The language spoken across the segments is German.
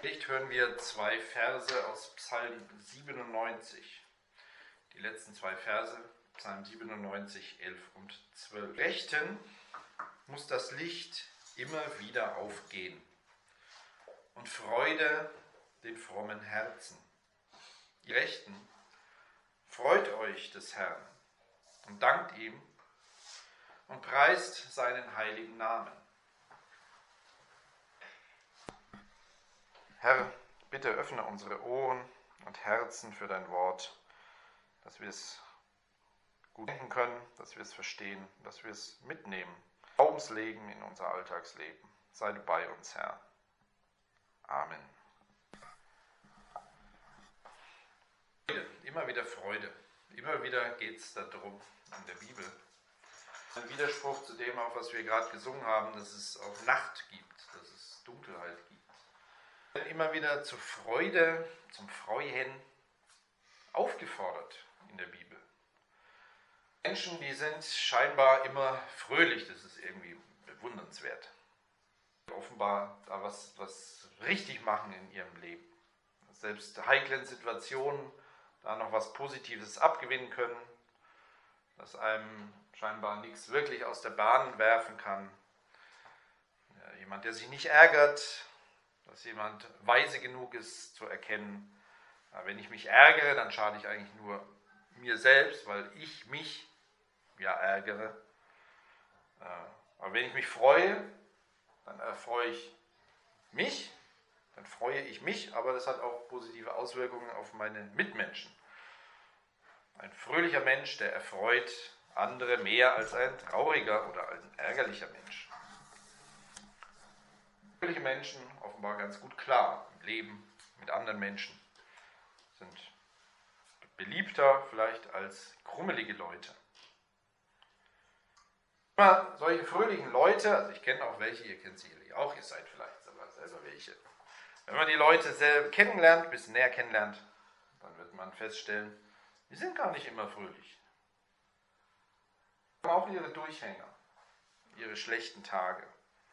Predigt hören wir zwei Verse aus Psalm 97. Die letzten zwei Verse, Psalm 97, 11 und 12. Rechten muss das Licht immer wieder aufgehen und Freude den frommen Herzen. Ihr Rechten, freut euch des Herrn und dankt ihm und preist seinen heiligen Namen. Herr, bitte öffne unsere Ohren und Herzen für dein Wort, dass wir es gut denken können, dass wir es verstehen, dass wir es mitnehmen, Glaubensleben in unser Alltagsleben. Sei du bei uns, Herr. Amen. Immer wieder Freude. Immer wieder geht es darum in der Bibel. Ein Widerspruch zu dem, auch was wir gerade gesungen haben, dass es auch Nacht gibt, dass es Dunkelheit gibt. Immer wieder zur Freude, zum Freuen aufgefordert in der Bibel. Menschen, die sind scheinbar immer fröhlich, das ist irgendwie bewundernswert. Offenbar da was richtig machen in ihrem Leben. Selbst heiklen Situationen da noch was Positives abgewinnen können, dass einem scheinbar nichts wirklich aus der Bahn werfen kann. Ja, jemand, der sich nicht ärgert, dass jemand weise genug ist zu erkennen, wenn ich mich ärgere, dann schade ich eigentlich nur mir selbst, weil ich mich ja ärgere. Aber wenn ich mich freue, dann erfreue ich mich, dann freue ich mich, aber das hat auch positive Auswirkungen auf meine Mitmenschen. Ein fröhlicher Mensch, der erfreut andere mehr als ein trauriger oder ein ärgerlicher Mensch. Fröhliche Menschen offenbar ganz gut klar im Leben mit anderen Menschen, sind beliebter vielleicht als krummelige Leute. Immer solche fröhlichen Leute, also ich kenne auch welche, ihr kennt sicherlich auch, ihr seid vielleicht selber welche. Wenn man die Leute selber kennenlernt, ein bisschen näher kennenlernt, dann wird man feststellen, die sind gar nicht immer fröhlich. Sie haben auch ihre Durchhänger, ihre schlechten Tage.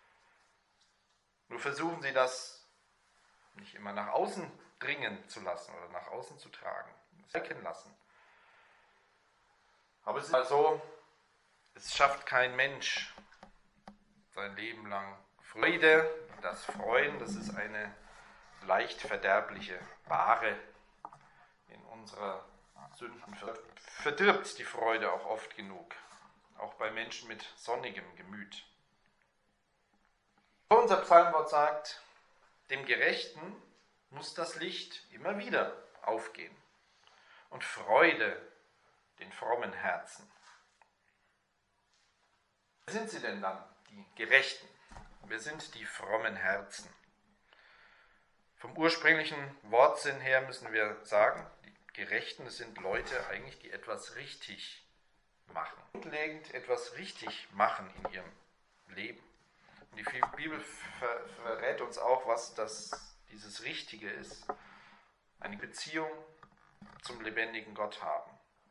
Nur versuchen sie das nicht immer nach außen dringen zu lassen oder nach außen zu tragen, das erkennen lassen. Aber es ist mal so, es schafft kein Mensch sein Leben lang Freude. Das Freuen, das ist eine leicht verderbliche Ware in unserer Sünden. Verdirbt die Freude auch oft genug, auch bei Menschen mit sonnigem Gemüt. Unser Psalmwort sagt, dem Gerechten muss das Licht immer wieder aufgehen und Freude den frommen Herzen. Wer sind sie denn dann, die Gerechten? Wer sind die frommen Herzen? Vom ursprünglichen Wortsinn her müssen wir sagen, die Gerechten, das sind Leute eigentlich, die etwas richtig machen. Grundlegend etwas richtig machen in ihrem Leben. Und die Bibel verrät uns auch, was dieses Richtige ist. Eine Beziehung zum lebendigen Gott haben.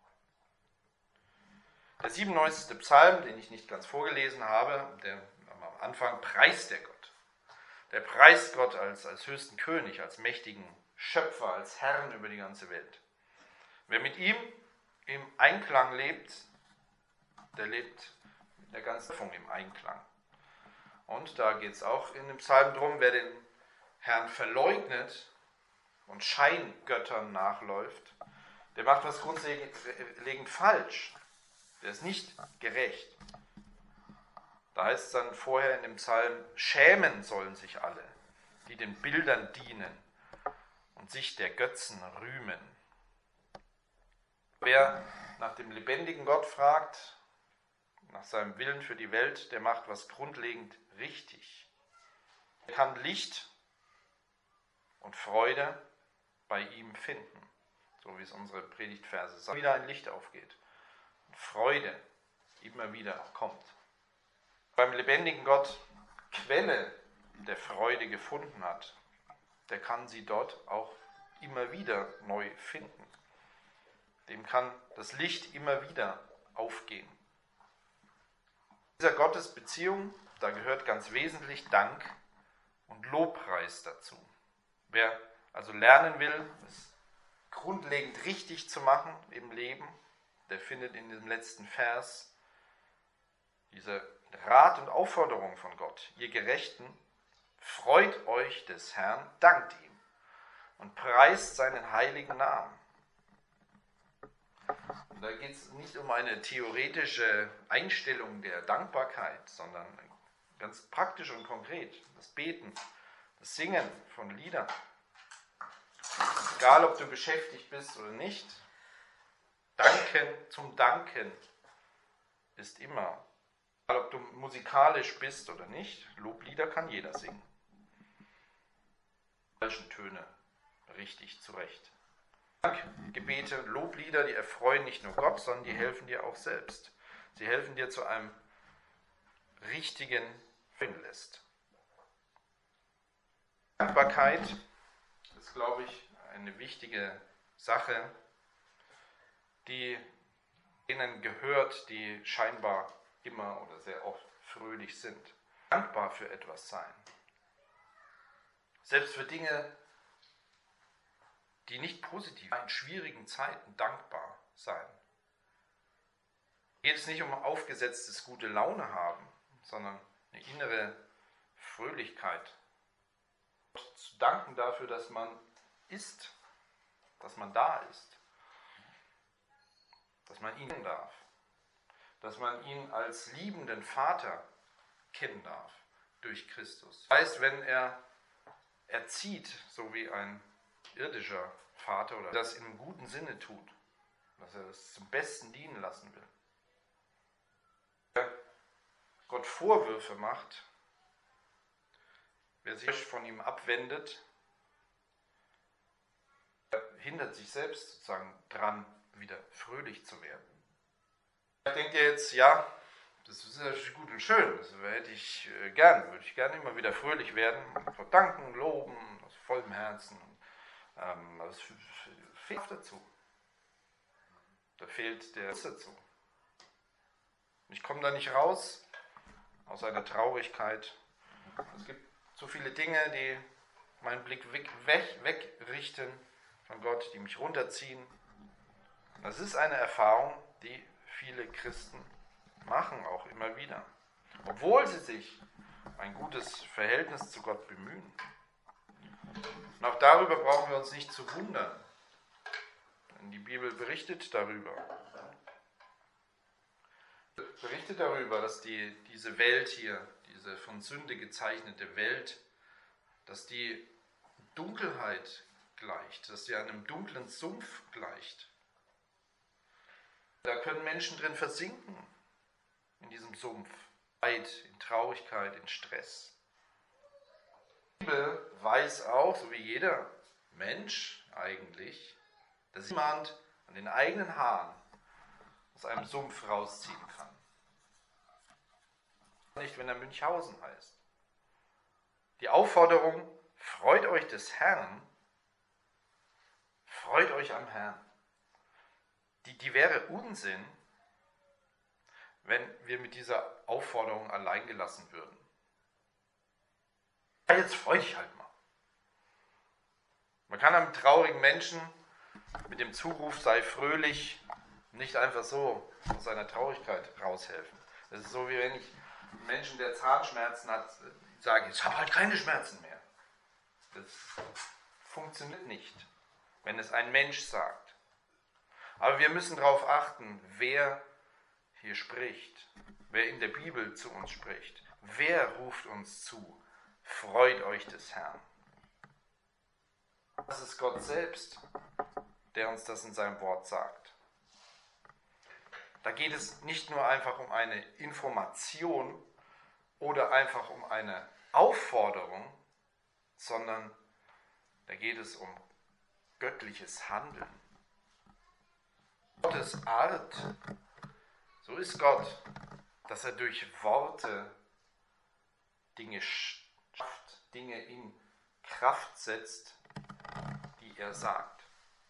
Der 97. Psalm, den ich nicht ganz vorgelesen habe, der am Anfang preist der Gott. Der preist Gott als höchsten König, als mächtigen Schöpfer, als Herrn über die ganze Welt. Wer mit ihm im Einklang lebt, der lebt mit der ganzen Schöpfung im Einklang. Und da geht es auch in dem Psalm drum, wer den Herrn verleugnet und Scheingöttern nachläuft, der macht was grundlegend falsch. Der ist nicht gerecht. Da heißt es dann vorher in dem Psalm, schämen sollen sich alle, die den Bildern dienen und sich der Götzen rühmen. Wer nach dem lebendigen Gott fragt, nach seinem Willen für die Welt, der macht was grundlegend richtig. Er kann Licht und Freude bei ihm finden, so wie es unsere Predigtverse sagen. Wieder ein Licht aufgeht und Freude immer wieder kommt. Beim lebendigen Gott Quelle der Freude gefunden hat, der kann sie dort auch immer wieder neu finden. Dem kann das Licht immer wieder aufgehen. In dieser Gottesbeziehung, da gehört ganz wesentlich Dank und Lobpreis dazu. Wer also lernen will, es grundlegend richtig zu machen im Leben, der findet in diesem letzten Vers diese Rat und Aufforderung von Gott. Ihr Gerechten, freut euch des Herrn, dankt ihm und preist seinen heiligen Namen. Und da geht es nicht um eine theoretische Einstellung der Dankbarkeit, sondern ganz praktisch und konkret. Das Beten, das Singen von Liedern. Egal, ob du beschäftigt bist oder nicht, Danken zum Danken ist immer. Egal, ob du musikalisch bist oder nicht, Loblieder kann jeder singen. Falschen Töne richtig zurecht. Gebete, Loblieder, die erfreuen nicht nur Gott, sondern die helfen dir auch selbst. Sie helfen dir zu einem richtigen Finlist. Dankbarkeit ist, glaube ich, eine wichtige Sache, die denen gehört, die scheinbar immer oder sehr oft fröhlich sind. Dankbar für etwas sein. Selbst für Dinge, die nicht positiv sind, in schwierigen Zeiten dankbar sein. Geht es nicht um aufgesetztes gute Laune haben, sondern eine innere Fröhlichkeit. Zu danken dafür, dass man ist, dass man da ist, dass man ihn kennen darf, dass man ihn als liebenden Vater kennen darf durch Christus. Das heißt, wenn er erzieht, so wie ein irdischer Vater oder das im guten Sinne tut, dass er es zum Besten dienen lassen will. Wer Gott Vorwürfe macht, wer sich von ihm abwendet, hindert sich selbst sozusagen dran, wieder fröhlich zu werden. Da denkt ihr jetzt, ja, das ist ja gut und schön, das würde ich gerne immer wieder fröhlich werden, verdanken, loben, aus vollem Herzen. Aber es fehlt dazu. Da fehlt der Lust dazu. Und ich komme da nicht raus aus einer Traurigkeit. Es gibt so viele Dinge, die meinen Blick wegrichten von Gott, die mich runterziehen. Das ist eine Erfahrung, die viele Christen machen, auch immer wieder. Obwohl sie sich ein gutes Verhältnis zu Gott bemühen. Und auch darüber brauchen wir uns nicht zu wundern. Denn die Bibel berichtet darüber. Berichtet darüber, dass diese Welt hier, diese von Sünde gezeichnete Welt, dass die Dunkelheit gleicht, dass sie einem dunklen Sumpf gleicht. Da können Menschen drin versinken, in diesem Sumpf, in Traurigkeit, in Stress. Die Bibel weiß auch, so wie jeder Mensch eigentlich, dass jemand an den eigenen Haaren aus einem Sumpf rausziehen kann. Nicht, wenn er Münchhausen heißt. Die Aufforderung, freut euch des Herrn, freut euch am Herrn. Die wäre Unsinn, wenn wir mit dieser Aufforderung allein gelassen würden. Ja, jetzt freu dich halt mal. Man kann einem traurigen Menschen mit dem Zuruf, sei fröhlich, nicht einfach so aus seiner Traurigkeit raushelfen. Das ist so, wie wenn ich einen Menschen, der Zahnschmerzen hat, sage, ich habe halt keine Schmerzen mehr. Das funktioniert nicht, wenn es ein Mensch sagt. Aber wir müssen darauf achten, wer hier spricht, wer in der Bibel zu uns spricht. Wer ruft uns zu? Freut euch des Herrn. Das ist Gott selbst, der uns das in seinem Wort sagt. Da geht es nicht nur einfach um eine Information oder einfach um eine Aufforderung, sondern da geht es um göttliches Handeln. Gottes Art, so ist Gott, dass er durch Worte Dinge schafft, Dinge in Kraft setzt, die er sagt.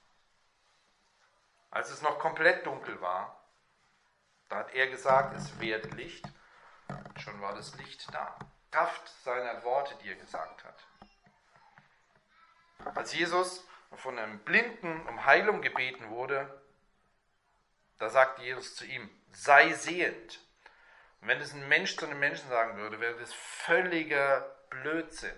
Als es noch komplett dunkel war, da hat er gesagt, es werde Licht, schon war das Licht da. Kraft seiner Worte, die er gesagt hat. Als Jesus von einem Blinden um Heilung gebeten wurde, da sagte Jesus zu ihm, sei sehend. Und wenn das ein Mensch zu einem Menschen sagen würde, wäre das völliger Blödsinn.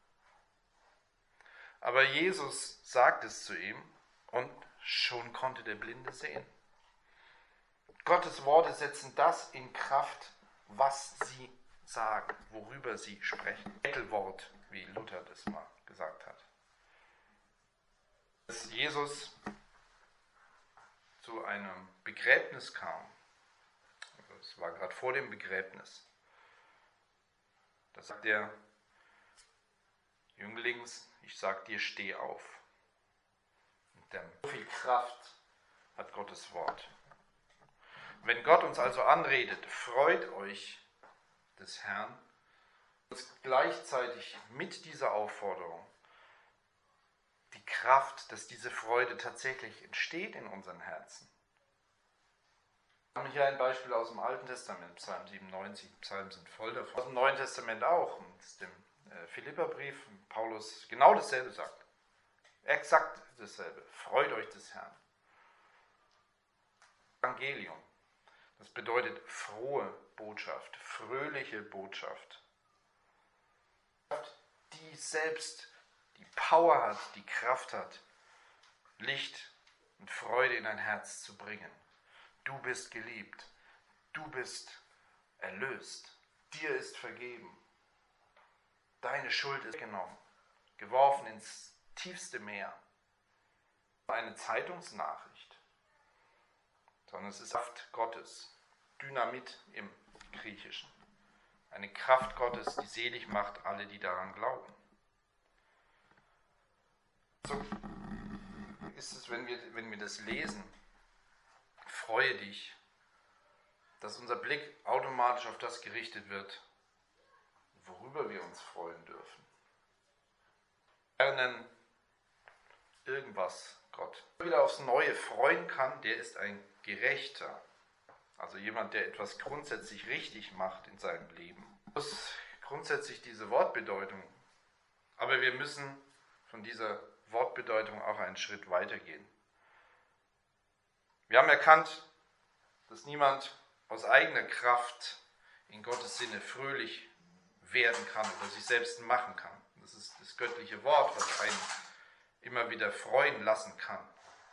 Aber Jesus sagt es zu ihm und schon konnte der Blinde sehen. Gottes Worte setzen das in Kraft, was sie sagen, worüber sie sprechen. Bettelwort, wie Luther das mal gesagt hat. Als Jesus zu einem Begräbnis kam, es war gerade vor dem Begräbnis, da sagt der Jünglings, ich sag dir, steh auf. So viel Kraft hat Gottes Wort. Wenn Gott uns also anredet, freut euch des Herrn, ist gleichzeitig mit dieser Aufforderung die Kraft, dass diese Freude tatsächlich entsteht in unseren Herzen. Ich habe hier ein Beispiel aus dem Alten Testament, Psalm 97, Psalmen sind voll davon. Aus dem Neuen Testament auch, aus dem Philipperbrief, Paulus genau dasselbe sagt. Exakt dasselbe. Freut euch des Herrn. Evangelium. Das bedeutet frohe Botschaft, fröhliche Botschaft, die selbst die Power hat, die Kraft hat, Licht und Freude in ein Herz zu bringen. Du bist geliebt, du bist erlöst, dir ist vergeben, deine Schuld ist genommen, geworfen ins tiefste Meer. Eine Zeitungsnachricht, sondern es ist Kraft Gottes, Dynamit im Griechischen. Eine Kraft Gottes, die selig macht alle, die daran glauben. So ist es, wenn wir das lesen, freue dich, dass unser Blick automatisch auf das gerichtet wird, worüber wir uns freuen dürfen. Lernen irgendwas Gott wieder aufs Neue freuen kann, der ist ein Gerechter. Also jemand, der etwas grundsätzlich richtig macht in seinem Leben. Das ist grundsätzlich diese Wortbedeutung. Aber wir müssen von dieser Wortbedeutung auch einen Schritt weitergehen. Wir haben erkannt, dass niemand aus eigener Kraft in Gottes Sinne fröhlich werden kann oder sich selbst machen kann. Das ist das göttliche Wort, was einen immer wieder freuen lassen kann.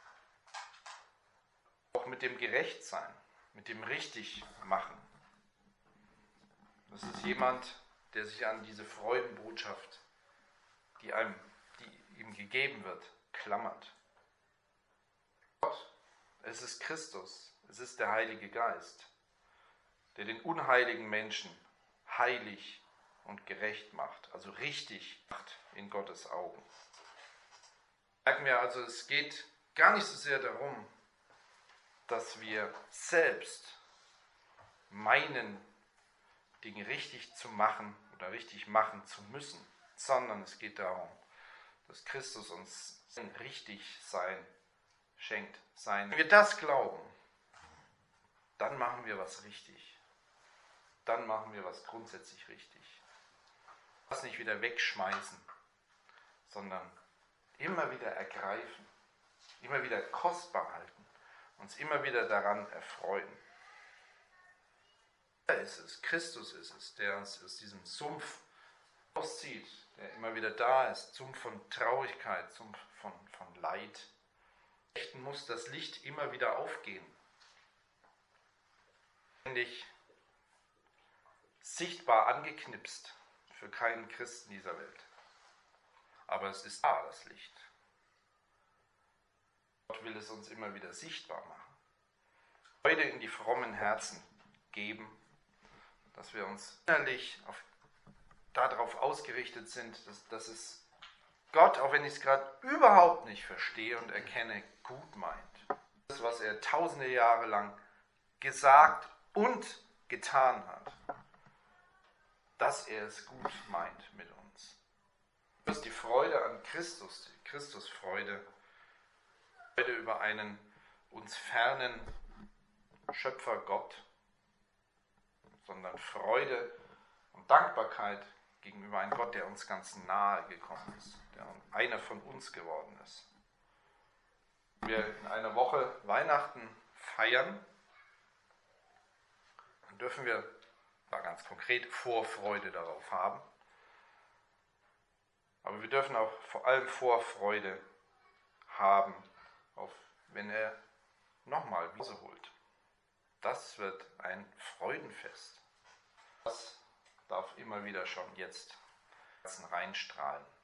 Auch mit dem Gerechtsein, mit dem Richtigmachen. Das ist jemand, der sich an diese Freudenbotschaft, die ihm gegeben wird, klammert. Gott, es ist Christus, es ist der Heilige Geist, der den unheiligen Menschen heilig und gerecht macht, also richtig macht in Gottes Augen. Merken wir also, es geht gar nicht so sehr darum, dass wir selbst meinen, Dinge richtig zu machen oder richtig machen zu müssen, sondern es geht darum, dass Christus uns sein Richtigsein schenkt. Wenn wir das glauben, dann machen wir was richtig. Dann machen wir was grundsätzlich richtig. Das nicht wieder wegschmeißen, sondern immer wieder ergreifen, immer wieder kostbar halten, uns immer wieder daran erfreuen. Er ist es, Christus ist es, der uns aus diesem Sumpf auszieht, der immer wieder da ist, Sumpf von Traurigkeit, Sumpf von Leid. Muss das Licht immer wieder aufgehen. Ständig sichtbar angeknipst für keinen Christen dieser Welt. Aber es ist da, das Licht. Gott will es uns immer wieder sichtbar machen. Freude in die frommen Herzen geben, dass wir uns innerlich darauf ausgerichtet sind, dass es Gott, auch wenn ich es gerade überhaupt nicht verstehe und erkenne, gut meint. Das, was er tausende Jahre lang gesagt und getan hat, dass er es gut meint mit uns. Das ist die Freude an Christus, die Christusfreude, Freude über einen uns fernen Schöpfer Gott, sondern Freude und Dankbarkeit gegenüber einem Gott, der uns ganz nahe gekommen ist, der einer von uns geworden ist. Wir in einer Woche Weihnachten feiern, dann dürfen wir da ganz konkret Vorfreude darauf haben. Aber wir dürfen auch vor allem Vorfreude haben, auf wenn er nochmal Wiese holt. Das wird ein Freudenfest. Das darf immer wieder schon jetzt reinstrahlen.